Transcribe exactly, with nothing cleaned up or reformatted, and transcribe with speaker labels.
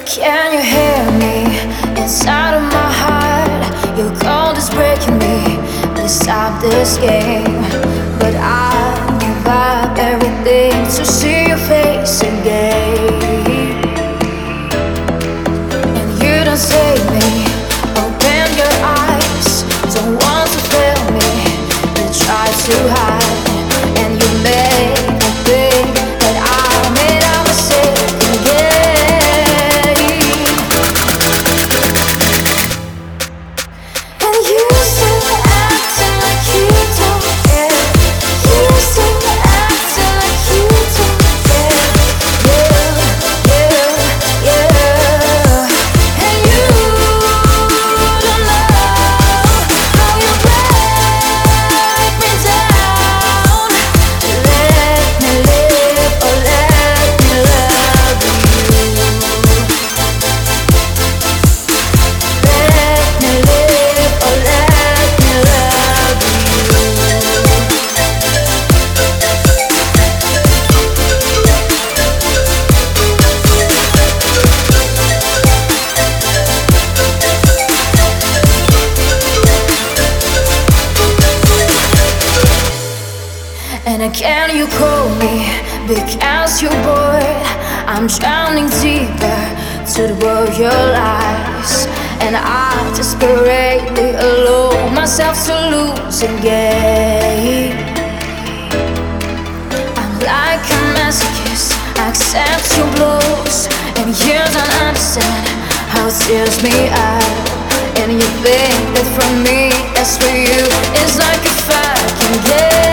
Speaker 1: Can you hear me inside of my heart? Your cold is breaking me. Please stop this game. But I give up everything to see your face again. And you don't save me. Open your eyes. Don't want to fail me. You try to hide, and you make me think that I made a mistake again. And can you call me because you're bored? I'm drowning deeper to the world your lies, and I desperately allow myself to lose again. I'm like a masochist, I accept your blows, and you don't understand how it tears me up. And you think that from me, that's for you, it's like a fucking game.